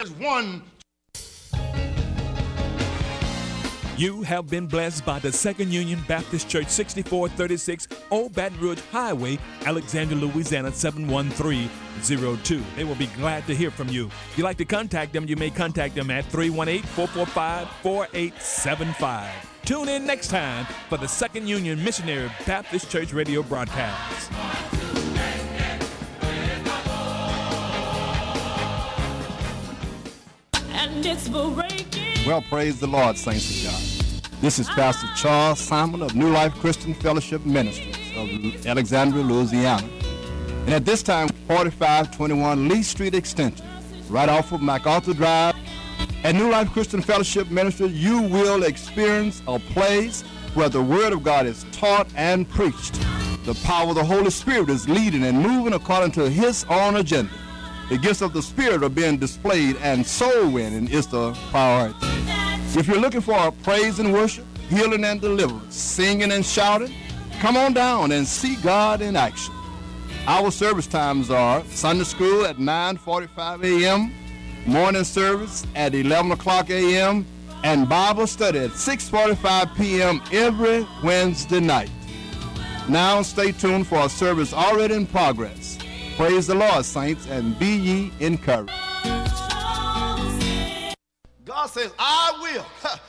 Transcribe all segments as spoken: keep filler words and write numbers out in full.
There's one. You have been blessed by the Second Union Baptist Church, sixty-four thirty-six Old Baton Rouge Highway, Alexandria, Louisiana, seven one three zero two. They will be glad to hear from you. If you'd like to contact them, you may contact them at three one eight, four four five, four eight seven five. Tune in next time for the Second Union Missionary Baptist Church radio broadcast. And it's breaking. Well, praise the Lord, saints of God. This is Pastor Charles Simon of New Life Christian Fellowship Ministries of Alexandria, Louisiana. And at this time, forty-five twenty-one Lee Street Extension, right off of MacArthur Drive. At New Life Christian Fellowship Ministry, you will experience a place where the Word of God is taught and preached. The power of the Holy Spirit is leading and moving according to His own agenda. The gifts of the Spirit are being displayed, and soul winning is the priority. If you're looking for praise and worship, healing and deliverance, singing and shouting, come on down and see God in action. Our service times are Sunday school at nine forty-five a m, morning service at eleven o'clock a m, and Bible study at six forty-five p m every Wednesday night. Now stay tuned for a service already in progress. Praise the Lord, saints, and be ye encouraged. God says, I will.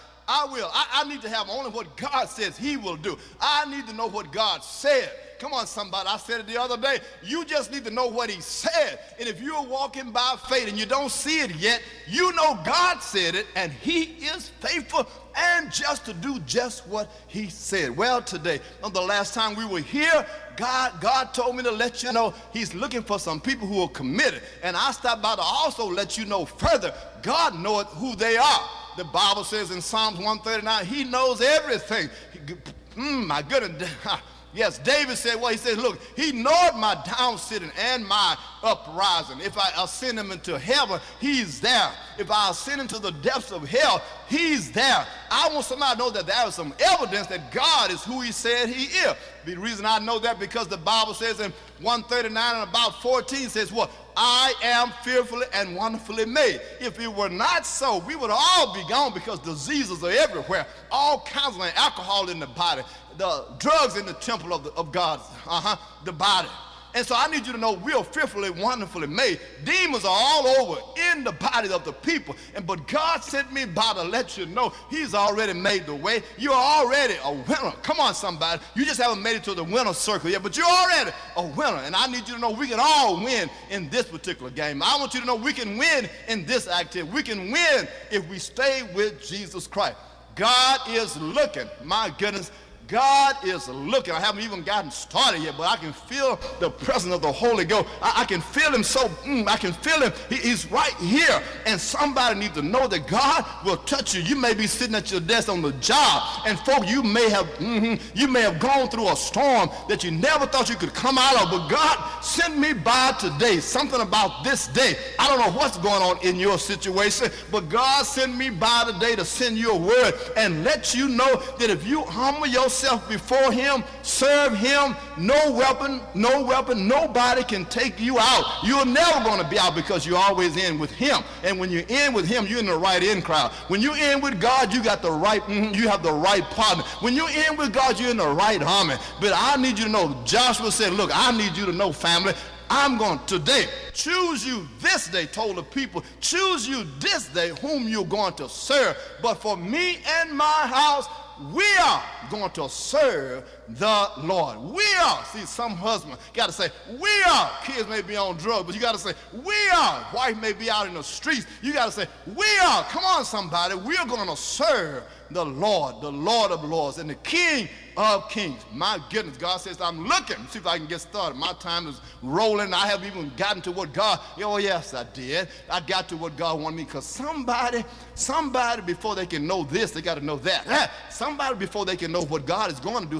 I will. I, I need to have only what God says He will do. I need to know what God said. Come on, somebody. I said it the other day. You just need to know what He said. And if you're walking by faith and you don't see it yet, you know God said it, and He is faithful and just to do just what He said. Well, today, on the last time we were here, God, God told me to let you know He's looking for some people who are committed. And I stopped by to also let you know further, God knoweth who they are. The Bible says in Psalms one thirty-nine, He knows everything. He, mm, my goodness. Yes, David said, well, he said, look, He knoweth my down sitting and my uprising. If I ascend Him into heaven, He's there. If I ascend into the depths of hell, He's there. I want somebody to know that there is some evidence that God is who He said He is. The reason I know that because the Bible says in one thirty-nine and about fourteen says, what? I am fearfully and wonderfully made. If it were not so, we would all be gone because diseases are everywhere. All kinds of alcohol in the body, the drugs in the temple of, the, of God, uh-huh, the body. And so I need you to know we are fearfully, wonderfully made. Demons are all over in the body of the people. And but God sent me by to let you know He's already made the way. You're already a winner. Come on, somebody. You just haven't made it to the winner circle yet, but you're already a winner. And I need you to know we can all win in this particular game. I want you to know we can win in this activity. We can win if we stay with Jesus Christ. God is looking. My goodness. God is looking. I haven't even gotten started yet, but I can feel the presence of the Holy Ghost. I, I can feel Him so, mm, I can feel Him. He, he's right here. And somebody needs to know that God will touch you. You may be sitting at your desk on the job, and folks, you may have, mm-hmm, you may have gone through a storm that you never thought you could come out of, but God sent me by today, something about this day. I don't know what's going on in your situation, but God sent me by today to send you a word and let you know that if you humble yourself before Him, serve Him, no weapon, no weapon, nobody can take you out. You're never going to be out because you're always in with Him. And when you're in with Him, you're in the right in crowd. When you're in with God, you got the right, mm, you have the right partner. When you're in with God, you're in the right army. But I need you to know, Joshua said, look, I need you to know, family, I'm going today, choose you this day, told the people, choose you this day whom you're going to serve. But for me and my house, we are going to serve the Lord. We are. See, some husband got to say, we are. Kids may be on drugs, but you got to say, we are. Wife may be out in the streets. You got to say, we are. Come on, somebody. We're going to serve the Lord, the Lord of lords, and the King of kings. My goodness, God says, I'm looking. See if I can get started. My time is rolling. I haven't even gotten to what God, oh yes, I did. I got to what God wanted me because somebody, somebody before they can know this, they got to know that. Somebody before they can know what God is going to do has to know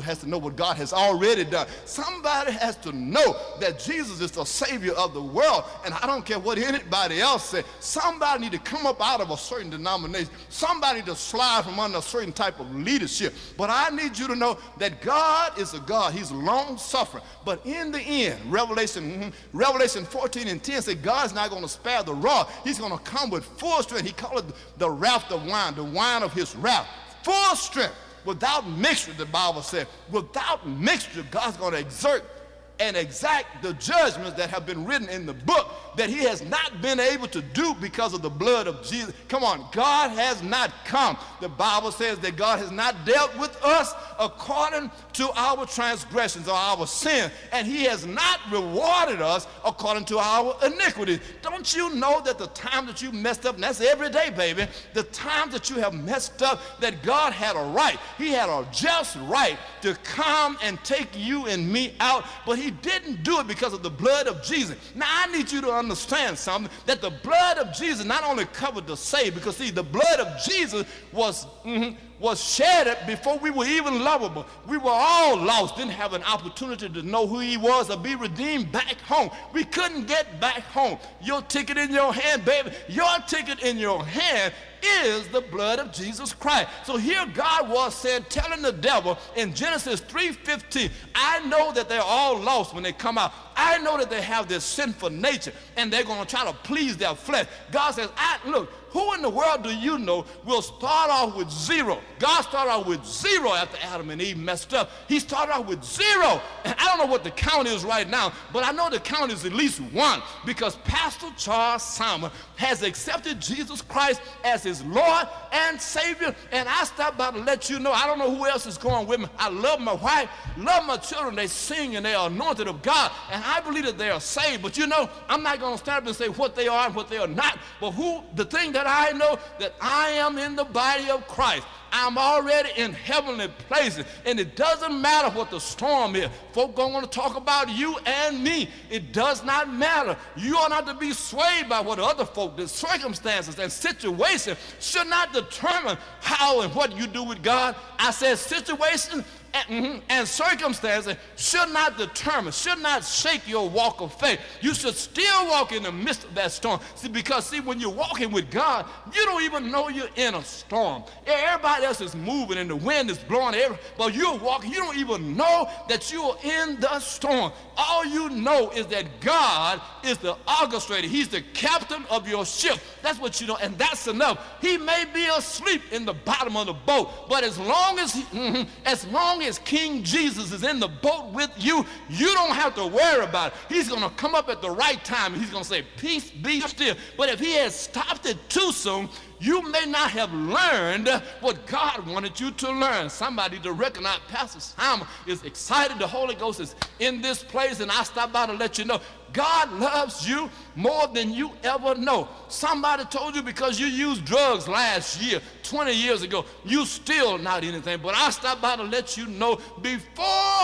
of what God has already done. Somebody has to know that Jesus is the Savior of the world, and I don't care what anybody else says. Somebody need to come up out of a certain denomination. Somebody need to slide from under a certain type of leadership. But I need you to know that God is a God. He's long-suffering. But in the end, Revelation, mm-hmm, Revelation fourteen and ten says God's not going to spare the rod. He's going to come with full strength. He called it the wrath of wine, the wine of his wrath. Full strength, without mixture, the Bible said. Without mixture, God's going to exert and exact the judgments that have been written in the book that he has not been able to do because of the blood of Jesus. Come on, God has not come. The Bible says that God has not dealt with us according to our transgressions or our sin, and he has not rewarded us according to our iniquities. Don't you know that the time that you messed up, and that's every day, baby, the time that you have messed up, that God had a right, he had a just right to come and take you and me out, but he didn't do it because of the blood of Jesus. Now, I need you to understand something, that the blood of Jesus not only covered the saved, because see, the blood of Jesus was, mm-hmm, was shed before we were even lovable. We were all lost, didn't have an opportunity to know who he was or be redeemed back home. We couldn't get back home. Your ticket in your hand, baby, your ticket in your hand is the blood of Jesus Christ. So here God was saying, telling the devil in Genesis three fifteen, I know that they're all lost when they come out. I know that they have this sinful nature and they're going to try to please their flesh. God says, I, look, who in the world do you know will start off with zero? God started off with zero after Adam and Eve messed up. He started off with zero. And I don't know what the count is right now, but I know the count is at least one, because Pastor Charles Simon has accepted Jesus Christ as his Lord and Savior. And I stopped by to let you know, I don't know who else is going with me. I love my wife, love my children. They sing and they are anointed of God. And I believe that they are saved. But you know, I'm not going to stand up and say what they are and what they are not. But who, the thing that I know, that I am in the body of Christ. I'm already in heavenly places, and it doesn't matter what the storm is. Folk don't want to talk about you and me. It does not matter. You are not to be swayed by what other folk do. Circumstances and situations should not determine how and what you do with God. I said situations and, mm-hmm, and circumstances should not determine, should not shake your walk of faith. You should still walk in the midst of that storm. See, because see, when you're walking with God, you don't even know you're in a storm. Everybody else is moving and the wind is blowing, every, but you're walking, you don't even know that you're in the storm. All you know is that God is the orchestrator. He's the captain of your ship. That's what you know, and that's enough. He may be asleep in the bottom of the boat, but as long as he, mm-hmm, as long as King Jesus is in the boat with you, you don't have to worry about it. He's going to come up at the right time, and he's going to say, peace, be still. But if he has stopped it too soon, you may not have learned what God wanted you to learn. Somebody to recognize Pastor Simon is excited. The Holy Ghost is in this place, and I stopped by to let you know God loves you more than you ever know. Somebody told you because you used drugs last year, twenty years ago, you still not anything. But I stopped by to let you know before.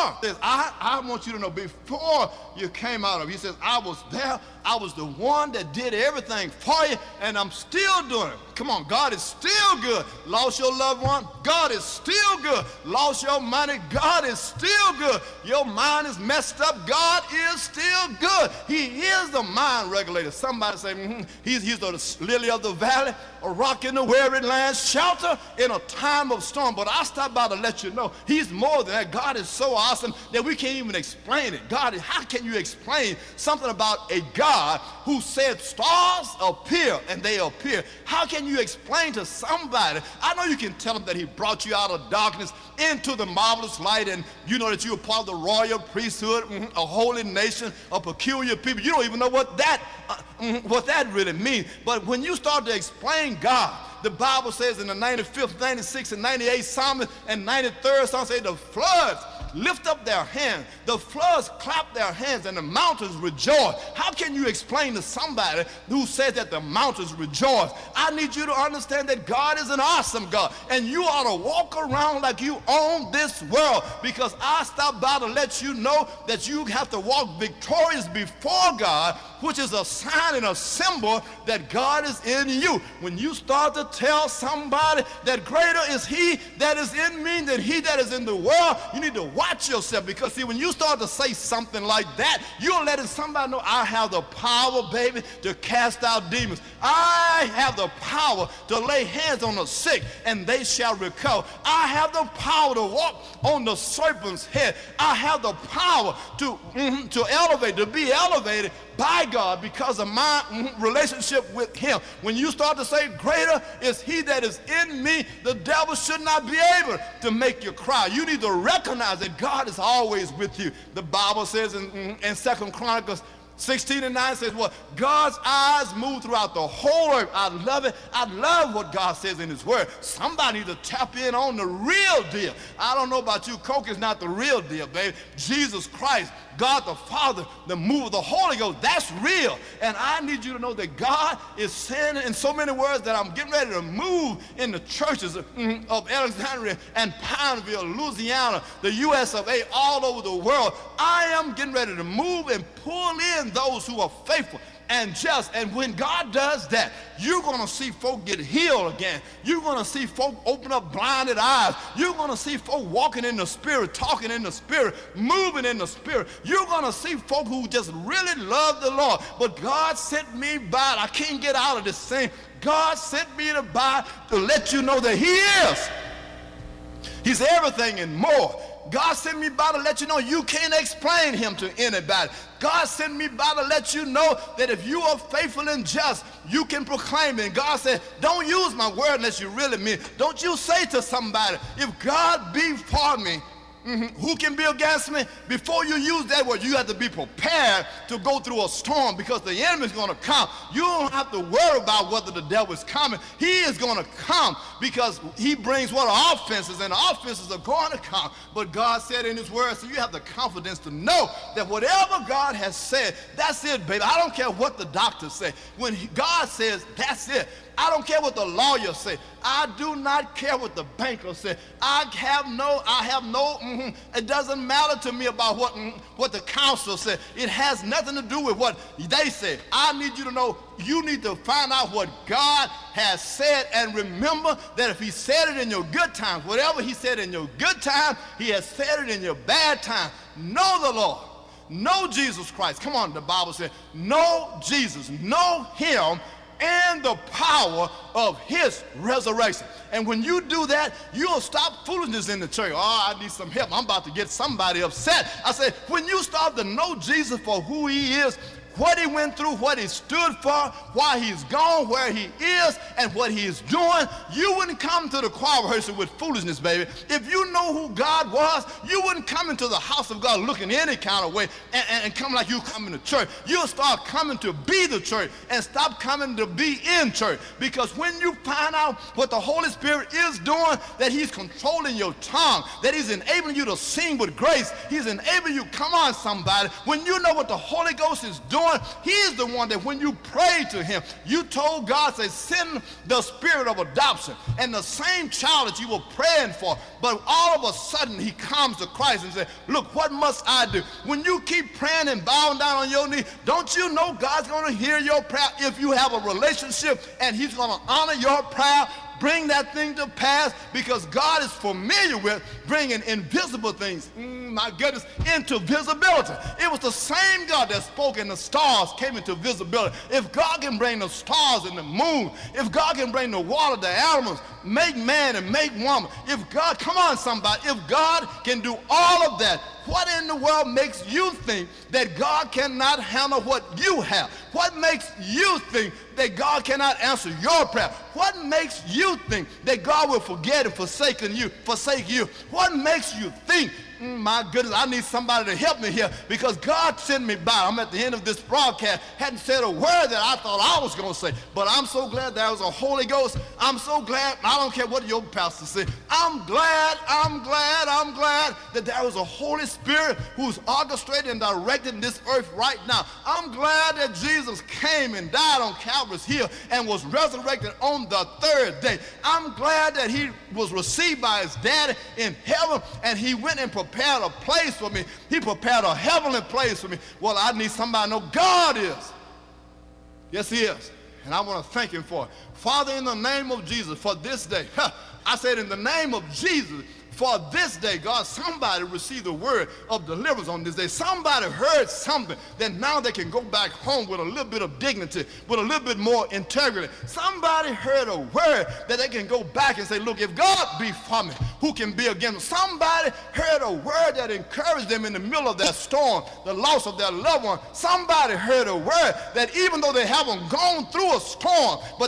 I, I want you to know before you came out of it. He says, I was there. I was the one that did everything for you, and I'm still doing it. Come on, God is still good. Lost your loved one? God is still good. Lost your money? God is still good. Your mind is messed up? God is still good. He is the mind regulator. Somebody say, mm-hmm, he's, he's the lily of the valley, a rock in the weary land, shelter in a time of storm. But I stopped by to let you know he's more than that. God is so awesome that we can't even explain it. God, how can you explain something about a God who said stars appear and they appear? How can you explain to somebody? I know you can tell them that he brought you out of darkness into the marvelous light, and you know that you are part of the royal priesthood, mm-hmm, a holy nation, a peculiar people. You don't even know what that, uh, mm-hmm, what that really means. But when you start to explain God, the Bible says in the ninety-fifth, ninety-sixth, and ninety-eighth Psalm and ninety-third Psalm say the floods lift up their hands, the floods clap their hands, and the mountains rejoice. How can you explain to somebody who says that the mountains rejoice? I need you to understand that God is an awesome God, and you ought to walk around like you own this world, because I stopped by to let you know that you have to walk victorious before God, which is a sign and a symbol that God is in you. When you start to tell somebody that greater is he that is in me than he that is in the world, you need to watch yourself, because see, when you start to say something like that, you're letting somebody know, I have the power, baby, to cast out demons. I have the power to lay hands on the sick and they shall recover. I have the power to walk on the serpent's head. I have the power to, mm-hmm, to elevate, to be elevated by God because of my mm, relationship with him. When you start to say, greater is he that is in me, the devil should not be able to make you cry. You need to recognize that God is always with you. The Bible says in, in Second Chronicles sixteen and nine says, well, God's eyes move throughout the whole earth. I love it. I love what God says in his word. Somebody needs to tap in on the real deal. I don't know about you. Coke is not the real deal, baby. Jesus Christ, God the Father, the move of the Holy Ghost, that's real. And I need you to know that God is saying in so many words that I'm getting ready to move in the churches of, of Alexandria and Pineville, Louisiana, the U S of A, all over the world. I am getting ready to move and pull in those who are faithful and just. And when God does that, you're going to see folk get healed again. You're going to see folk open up blinded eyes. You're going to see folk walking in the Spirit, talking in the Spirit, moving in the Spirit. You're going to see folk who just really love the Lord. But God sent me by. I can't get out of this thing. God sent me to by to let you know that he is. He's everything and more. God sent me by to let you know you can't explain him to anybody. God sent me by to let you know that if you are faithful and just, you can proclaim it. And God said, don't use my word unless you really mean it. Don't you say to somebody, if God be for me, mm-hmm, who can be against me? Before you use that word, you have to be prepared to go through a storm, because the enemy is going to come. You don't have to worry about whether the devil is coming. He is going to come because he brings what are offenses, and the offenses are going to come. But God said in his word, so you have the confidence to know that whatever God has said, that's it, baby. I don't care what the doctors say. When he, God says, that's it. I don't care what the lawyers say. I do not care what the banker say. I have no, I have no, mm-hmm, it doesn't matter to me about what, mm, what the council said. It has nothing to do with what they say. I need you to know, you need to find out what God has said, and remember that if he said it in your good times, whatever he said in your good time, he has said it in your bad time. Know the Lord. Know Jesus Christ. Come on, the Bible said, know Jesus. Know him and the power of his resurrection. And when you do that, you'll stop foolishness in the church. Oh, I need some help. I'm about to get somebody upset. I said, when you start to know Jesus for who he is, what he went through, what he stood for, why he's gone, where he is, and what he is doing, you wouldn't come to the choir rehearsal with foolishness, baby. If you know who God was, you wouldn't come into the house of God looking any kind of way and, and, and come like you coming to church. You'll start coming to be the church and stop coming to be in church. Because when you find out what the Holy Spirit is doing, that he's controlling your tongue, that he's enabling you to sing with grace, he's enabling you, come on somebody, when you know what the Holy Ghost is doing, he is the one that when you pray to him, you told God, say, send the spirit of adoption. And the same child that you were praying for, but all of a sudden he comes to Christ and says, look, what must I do? When you keep praying and bowing down on your knee, don't you know God's going to hear your prayer if you have a relationship, and he's going to honor your prayer? Bring that thing to pass, because God is familiar with bringing invisible things, mm, my goodness, into visibility. It was the same God that spoke and the stars came into visibility. If God can bring the stars and the moon, if God can bring the water, the animals, make man and make woman, if God, come on somebody, if God can do all of that, what in the world makes you think that God cannot handle what you have? What makes you think that God cannot answer your prayer? What makes you think that God will forget and forsake you, forsake you? What makes you think, mm, my goodness, I need somebody to help me here, because God sent me by. I'm at the end of this broadcast, hadn't said a word that I thought I was going to say, but I'm so glad there was a Holy Ghost. I'm so glad, I don't care what your pastor said. I'm glad, I'm glad, I'm glad that there was a Holy Spirit who's orchestrated and directing this earth right now. I'm glad that Jesus came and died on Calvary's hill and was resurrected on the third day. I'm glad that he was received by his daddy in heaven, and he went and prepared a place for me. He prepared a heavenly place for me. Well, I need somebody to know God is. Yes, he is. And I want to thank him for it. Father, in the name of Jesus, for this day, huh, I said, in the name of Jesus, for this day, God, somebody received a word of deliverance on this day. Somebody heard something that now they can go back home with a little bit of dignity, with a little bit more integrity. Somebody heard a word that they can go back and say, look, if God be for me, who can be against me? Somebody heard a word that encouraged them in the middle of that storm, the loss of their loved one. Somebody heard a word that even though they haven't gone through a storm, but